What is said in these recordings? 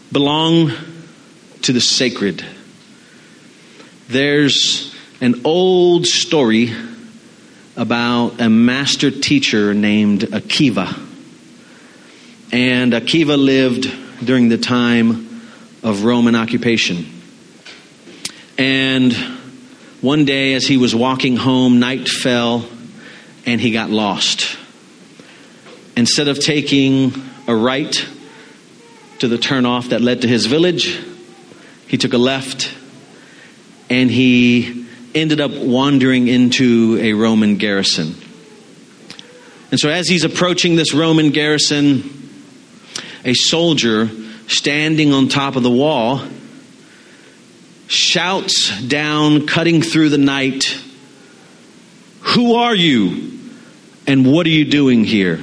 belong to the sacred. There's an old story about a master teacher named Akiva. And Akiva lived during the time of Roman occupation. And one day as he was walking home, night fell and he got lost. Instead of taking a right to the turnoff that led to his village, he took a left and he ended up wandering into a Roman garrison. And so as he's approaching this Roman garrison, a soldier standing on top of the wall shouts down, cutting through the night, "Who are you? And what are you doing here?"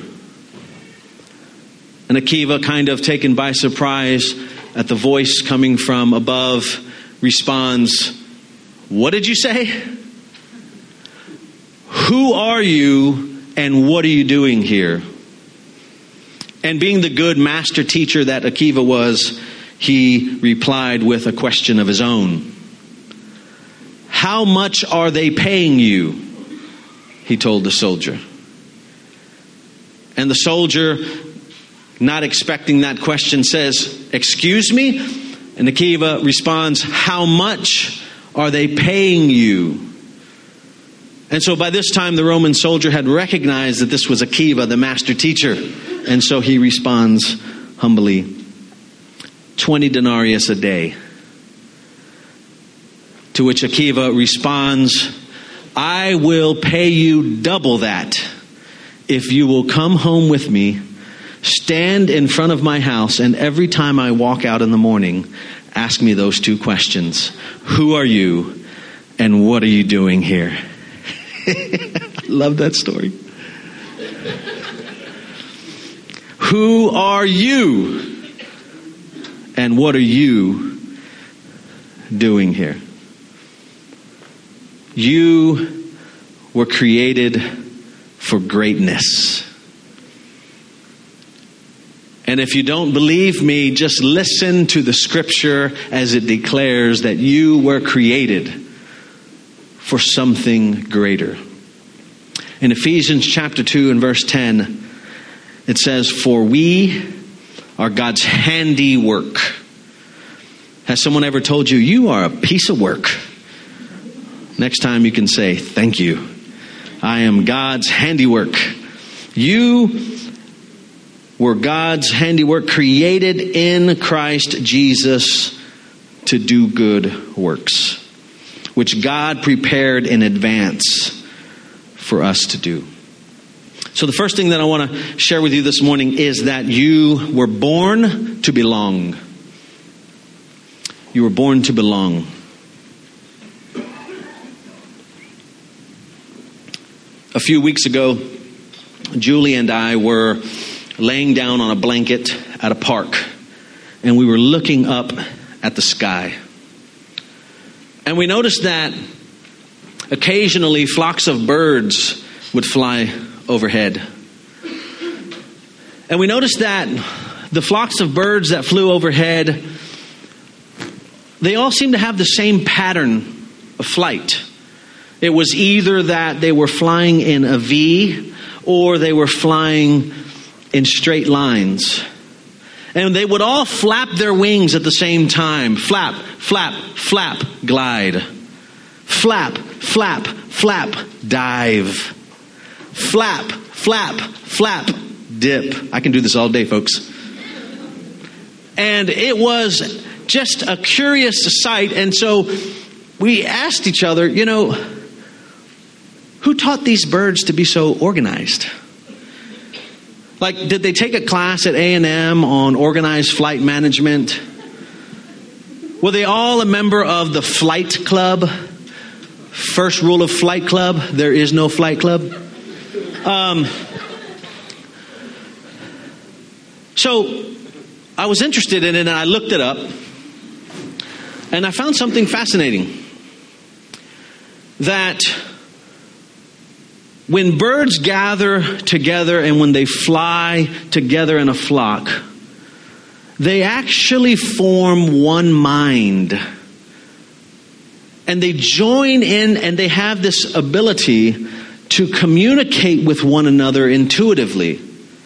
And Akiva, kind of taken by surprise at the voice coming from above, responds, "What did you say? Who are you and what are you doing here?" And being the good master teacher that Akiva was, he replied with a question of his own. "How much are they paying you?" he told the soldier. And the soldier, not expecting that question, says, "Excuse me?" And Akiva responds, "How much are they paying you?" And so by this time, the Roman soldier had recognized that this was Akiva, the master teacher. And so he responds humbly, 20 denarius a day. To which Akiva responds, "I will pay you double that if you will come home with me, stand in front of my house, and every time I walk out in the morning, ask me those two questions. Who are you and what are you doing here?" I love that story. Who are you and what are you doing here? You were created for greatness. And if you don't believe me, just listen to the scripture as it declares that you were created for something greater. In Ephesians chapter 2 and verse 10, it says, "For we are God's handiwork." Has someone ever told you, "You are a piece of work"? Next time you can say, "Thank you. I am God's handiwork." You were God's handiwork, created in Christ Jesus to do good works, which God prepared in advance for us to do. So the first thing that I want to share with you this morning is that you were born to belong. You were born to belong. A few weeks ago, Julie and I were laying down on a blanket at a park, and we were looking up at the sky. And we noticed that occasionally flocks of birds would fly overhead. And we noticed that the flocks of birds that flew overhead, they all seemed to have the same pattern of flight. It was either that they were flying in a V or they were flying in straight lines. And they would all flap their wings at the same time. Flap, flap, flap, glide. Flap, flap, flap, dive. Flap, flap, flap, dip. I can do this all day, folks. And it was just a curious sight. And so we asked each other, who taught these birds to be so organized? Like, did they take a class at A&M on organized flight management? Were they all a member of the flight club? First rule of flight club, there is no flight club. So I was interested in it and I looked it up and I found something fascinating. That when birds gather together and when they fly together in a flock, they actually form one mind. And they join in and they have this ability to communicate with one another intuitively.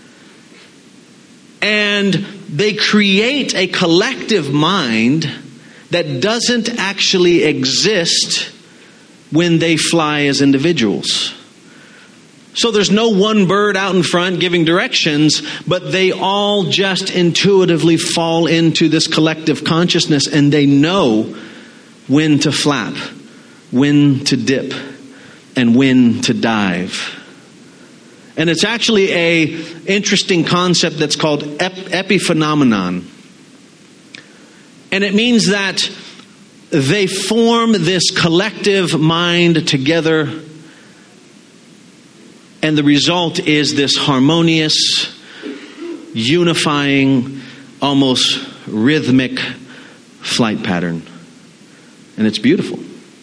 And they create a collective mind that doesn't actually exist when they fly as individuals. So there's no one bird out in front giving directions, but they all just intuitively fall into this collective consciousness, and they know when to flap, when to dip, and when to dive. And it's actually an interesting concept that's called epiphenomenon. And it means that they form this collective mind together, and the result is this harmonious, unifying, almost rhythmic flight pattern. And it's beautiful.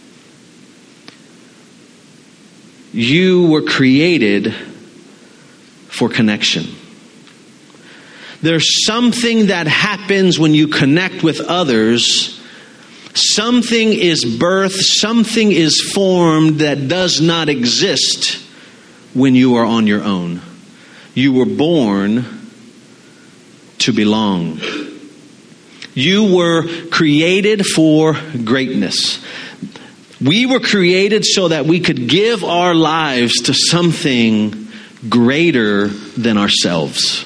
You were created for connection. There's something that happens when you connect with others. Something is birthed, something is formed that does not exist when you are on your own. You were born to belong. You were created for greatness. We were created so that we could give our lives to something greater than ourselves.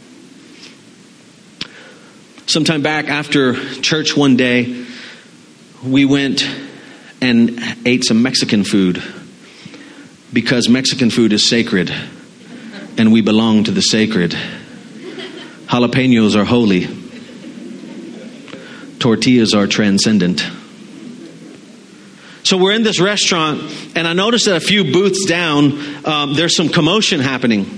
Sometime back after church one day, we went and ate some Mexican food because Mexican food is sacred and we belong to the sacred. Jalapenos are holy. Tortillas are transcendent. So we're in this restaurant, and I noticed that a few booths down, there's some commotion happening.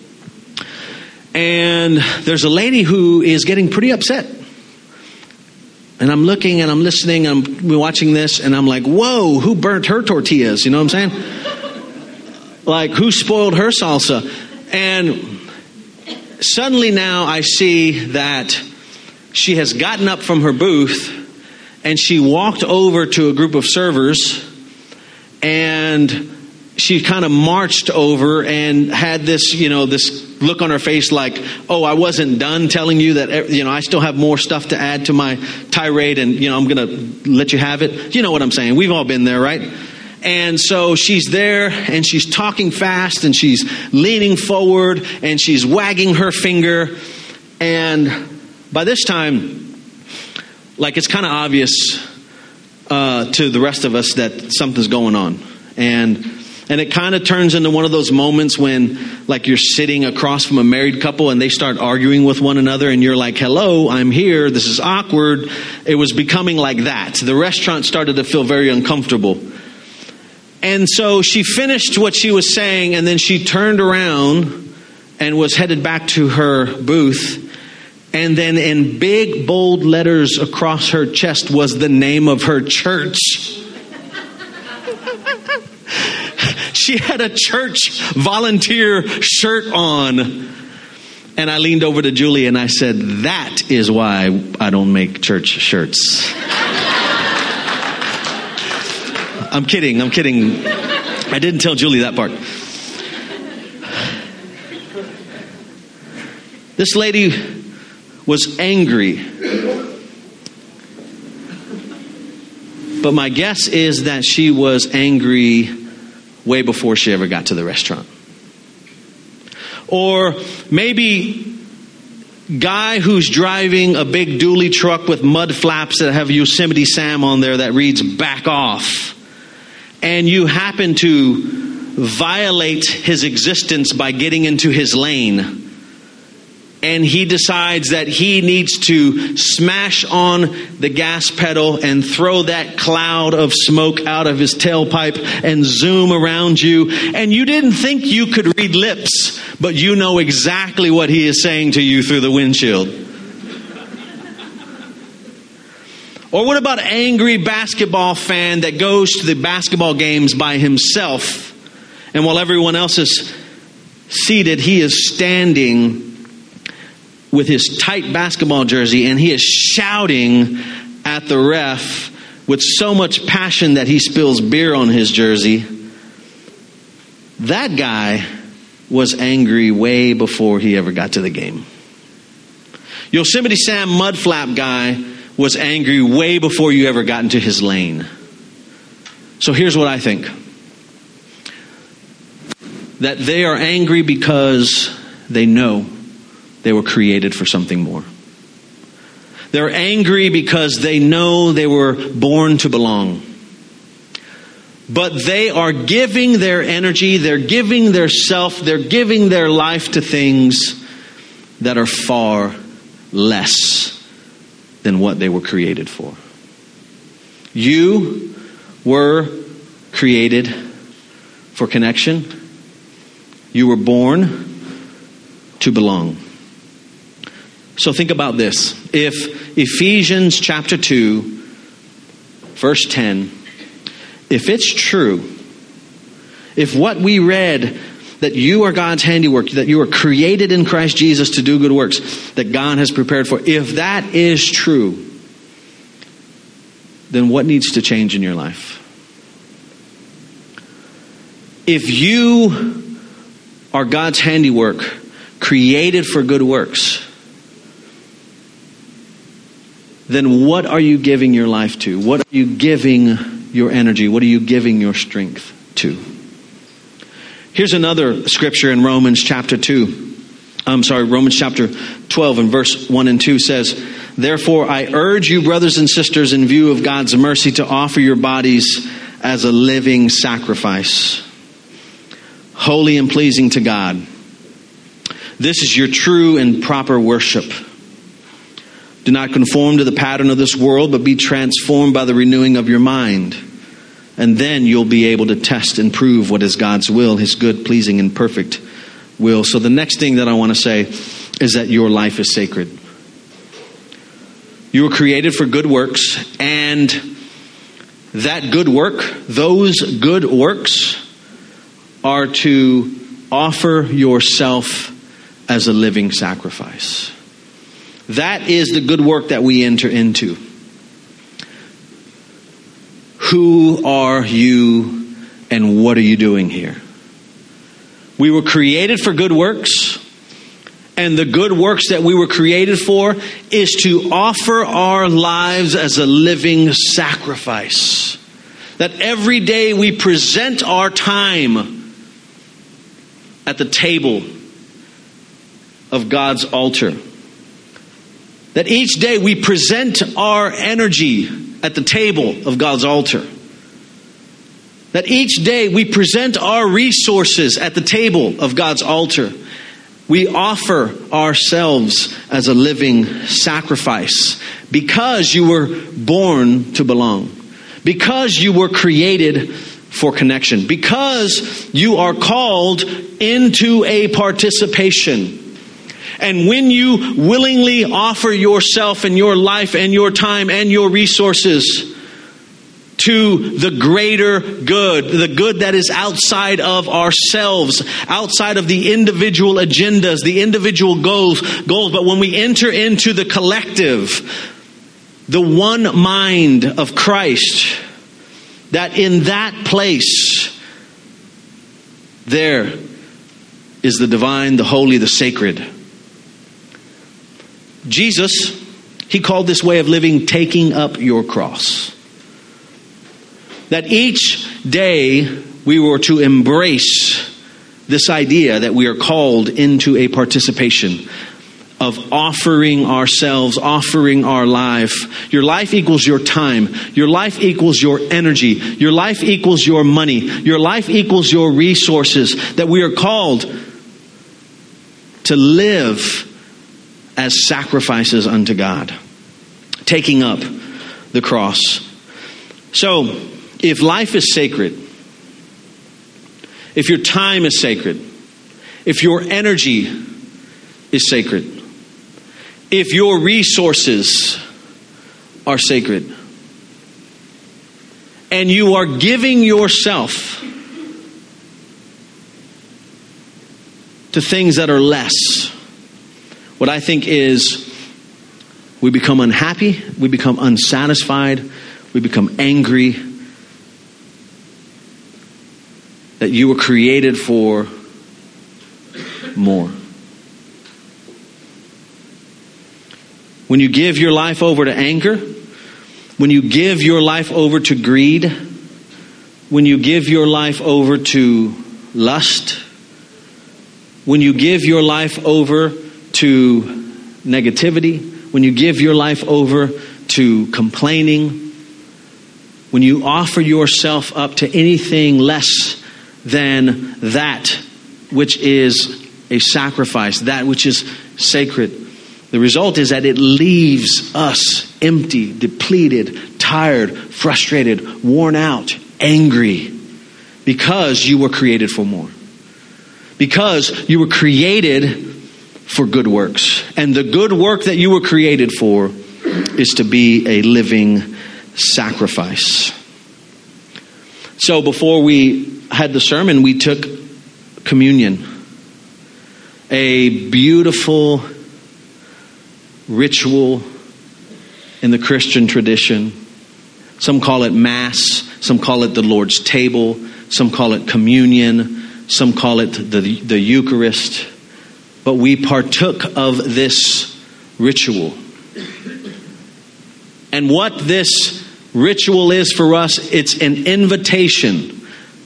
And there's a lady who is getting pretty upset. And I'm looking and I'm listening, and I'm watching this, and I'm like, whoa, who burnt her tortillas? You know what I'm saying? Like, who spoiled her salsa? And suddenly now I see that she has gotten up from her booth, and she walked over to a group of servers, and she kind of marched over and had this, this look on her face like, oh, I wasn't done telling you that, I still have more stuff to add to my tirade, and, I'm going to let you have it. You know what I'm saying? We've all been there, right? And so she's there, and she's talking fast, and she's leaning forward, and she's wagging her finger. And by this time, like, it's kind of obvious to the rest of us that something's going on. And it kind of turns into one of those moments when, like, you're sitting across from a married couple and they start arguing with one another, and you're like, hello, I'm here. This is awkward. It was becoming like that. The restaurant started to feel very uncomfortable. And so she finished what she was saying, and then she turned around and was headed back to her booth. And then in big, bold letters across her chest was the name of her church. She had a church volunteer shirt on. And I leaned over to Julie and I said, that is why I don't make church shirts. I'm kidding. I didn't tell Julie that part. This lady was angry. But my guess is that she was angry way before she ever got to the restaurant. Or maybe guy who's driving a big dually truck with mud flaps that have Yosemite Sam on there that reads back off. And you happen to violate his existence by getting into his lane. And he decides that he needs to smash on the gas pedal and throw that cloud of smoke out of his tailpipe and zoom around you. And you didn't think you could read lips, but you know exactly what he is saying to you through the windshield. Or what about an angry basketball fan that goes to the basketball games by himself, and while everyone else is seated, he is standing with his tight basketball jersey, and he is shouting at the ref with so much passion that he spills beer on his jersey. That guy was angry way before he ever got to the game. Yosemite Sam Mudflap guy was angry way before you ever got into his lane. So here's what I think. That they are angry because they know they were created for something more. They're angry because they know they were born to belong. But they are giving their energy, they're giving their self, they're giving their life to things that are far less than what they were created for. You were created for connection. You were born to belong. So think about this. If Ephesians chapter 2, verse 10, if it's true, if what we read, that you are God's handiwork, that you are created in Christ Jesus to do good works, that God has prepared for, if that is true, then what needs to change in your life? If you are God's handiwork, created for good works, then what are you giving your life to? What are you giving your energy? What are you giving your strength to? Here's another scripture in Romans chapter 12 and verse 1 and 2 says, "Therefore I urge you, brothers and sisters, in view of God's mercy, to offer your bodies as a living sacrifice, holy and pleasing to God. This is your true and proper worship. Do not conform to the pattern of this world, but be transformed by the renewing of your mind. And then you'll be able to test and prove what is God's will, his good, pleasing, and perfect will." So the next thing that I want to say is that your life is sacred. You were created for good works, and that good work, those good works, are to offer yourself as a living sacrifice. That is the good work that we enter into. Who are you and what are you doing here? We were created for good works, and the good works that we were created for is to offer our lives as a living sacrifice. That every day we present our time at the table of God's altar. That each day we present our energy at the table of God's altar. That each day we present our resources at the table of God's altar. We offer ourselves as a living sacrifice because you were born to belong. Because you were created for connection. Because you are called into a participation. And when you willingly offer yourself and your life and your time and your resources to the greater good, the good that is outside of ourselves, outside of the individual agendas, the individual goals, but when we enter into the collective, the one mind of Christ, that in that place, there is the divine, the holy, the sacred. Jesus, he called this way of living taking up your cross. That each day we were to embrace this idea that we are called into a participation of offering ourselves, offering our life. Your life equals your time. Your life equals your energy. Your life equals your money. Your life equals your resources. That we are called to live as sacrifices unto God, taking up the cross. So, if life is sacred, if your time is sacred, if your energy is sacred, if your resources are sacred, and you are giving yourself to things that are less, What I think is we become unhappy, we become unsatisfied, we become angry. That you were created for more. When you give your life over to anger, when you give your life over to greed, when you give your life over to lust, when you give your life over to negativity, when you give your life over to complaining, when you offer yourself up to anything less than that which is a sacrifice, that which is sacred, the result is that it leaves us empty, depleted, tired, frustrated, worn out, angry, because you were created for more. Because you were created for good works. And the good work that you were created for is to be a living sacrifice. So before we had the sermon, we took communion. A beautiful ritual in the Christian tradition. Some call it Mass, some call it the Lord's table, some call it communion, some call it the Eucharist. But we partook of this ritual. And what this ritual is for us, it's an invitation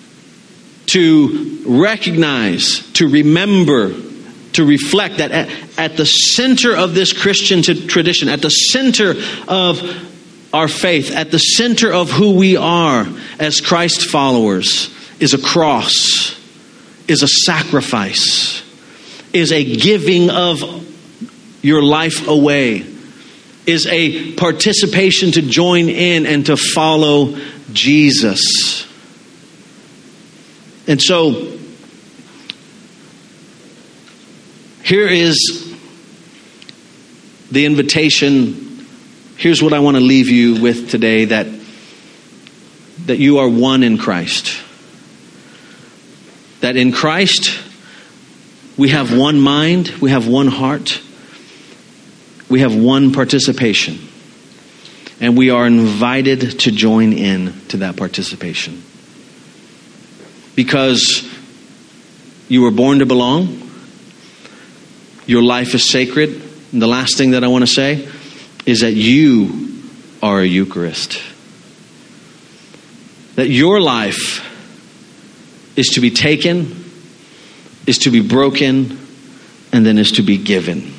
to recognize, to remember, to reflect that at the center of this Christian tradition, at the center of our faith, at the center of who we are as Christ followers, is a cross, is a sacrifice, is a giving of your life away, is a participation to join in and to follow Jesus. And so, here is the invitation. Here's what I want to leave you with today, that you are one in Christ. That in Christ, we have one mind, we have one heart, we have one participation. And we are invited to join in to that participation. Because you were born to belong. Your life is sacred. And the last thing that I want to say is that you are a Eucharist. That your life is to be taken, is to be broken, and then is to be given.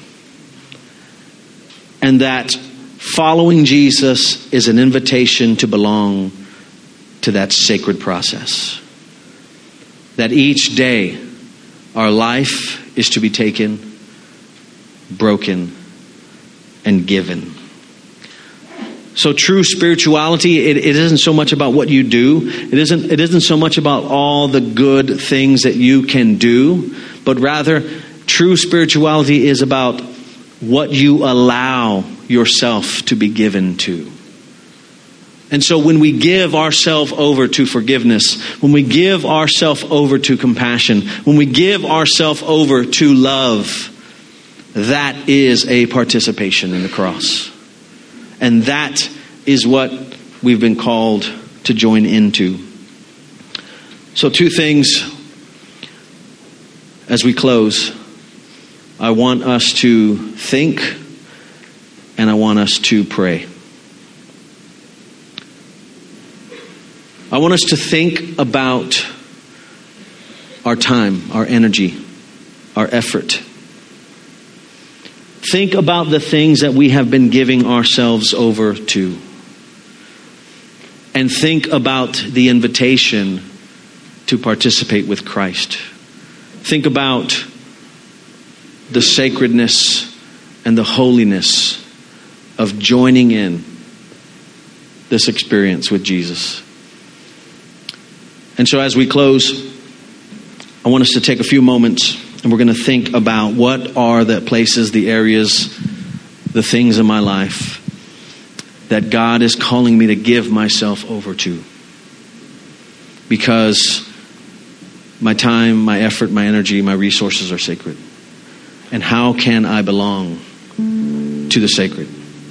And that following Jesus is an invitation to belong to that sacred process. That each day our life is to be taken, broken, and given. So true spirituality, it isn't so much about what you do. It isn't so much about all the good things that you can do, but rather true spirituality is about what you allow yourself to be given to. And so when we give ourselves over to forgiveness, when we give ourselves over to compassion, when we give ourselves over to love, that is a participation in the cross. And that is what we've been called to join into. So 2 things as we close. I want us to think and I want us to pray. I want us to think about our time, our energy, our effort. Think about the things that we have been giving ourselves over to. And think about the invitation to participate with Christ. Think about the sacredness and the holiness of joining in this experience with Jesus. And so as we close, I want us to take a few moments and we're going to think about what are the places, the areas, the things in my life that God is calling me to give myself over to. Because my time, my effort, my energy, my resources are sacred. And how can I belong to the sacred?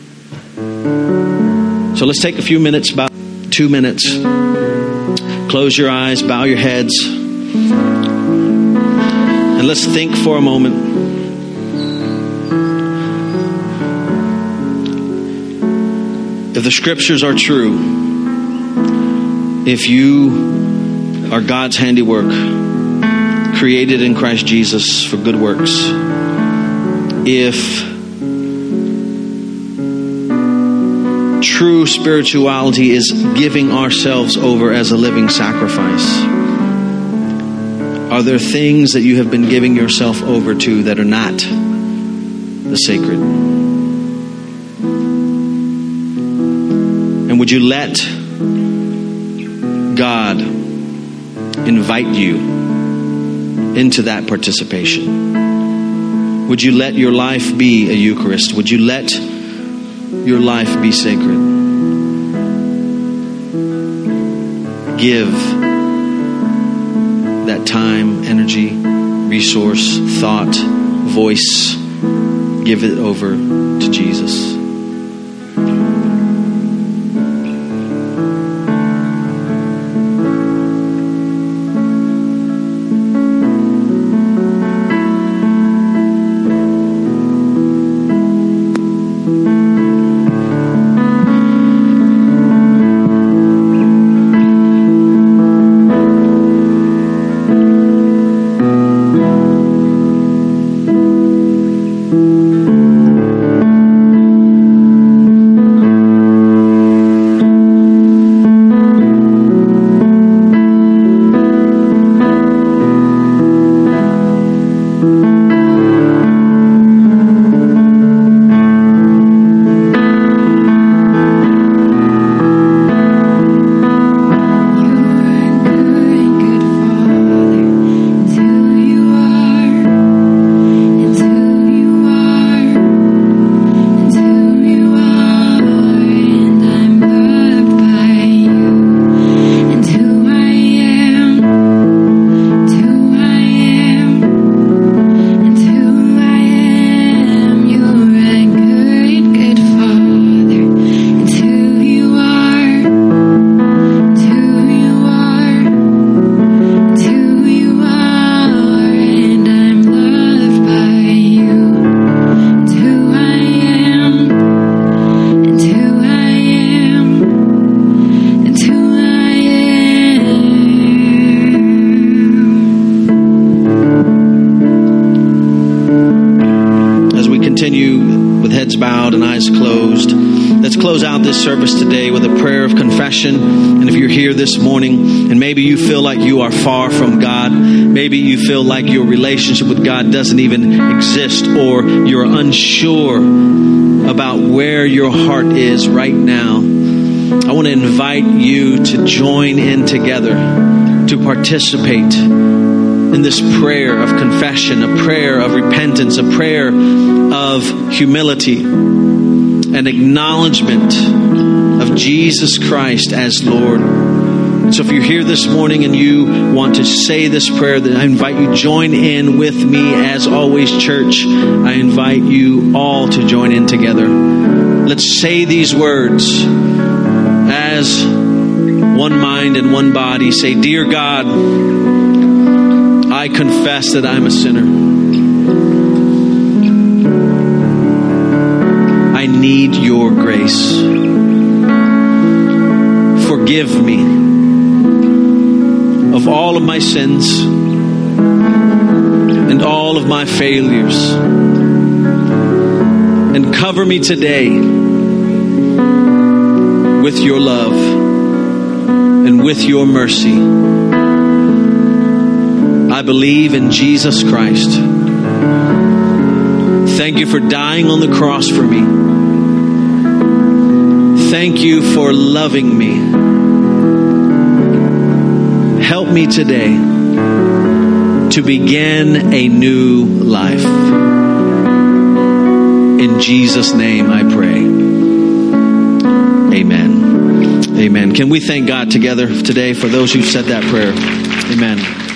So let's take a few minutes, about 2 minutes. Close your eyes, bow your heads. And let's think for a moment. If the scriptures are true, if you are God's handiwork, created in Christ Jesus for good works, if true spirituality is giving ourselves over as a living sacrifice, are there things that you have been giving yourself over to that are not the sacred? And would you let God invite you into that participation? Would you let your life be a Eucharist? Would you let your life be sacred? Give that time, energy, resource, thought, voice. Give it over to Jesus. Service today with a prayer of confession. And if you're here this morning and maybe you feel like you are far from God, maybe you feel like your relationship with God doesn't even exist, or you're unsure about where your heart is right now, I want to invite you to join in together to participate in this prayer of confession, a prayer of repentance, a prayer of humility, an acknowledgement of Jesus Christ as Lord. And so if you're here this morning and you want to say this prayer, then I invite you to join in with me. As always, church, I invite you all to join in together. Let's say these words as one mind and one body. Say, "Dear God, I confess that I'm a sinner. I need your grace. Forgive me of all of my sins and all of my failures. And cover me today with your love and with your mercy. I believe in Jesus Christ. Thank you for dying on the cross for me. Thank you for loving me. Help me today to begin a new life. In Jesus' name I pray. Amen. Amen. Can we thank God together today for those who said that prayer? Amen.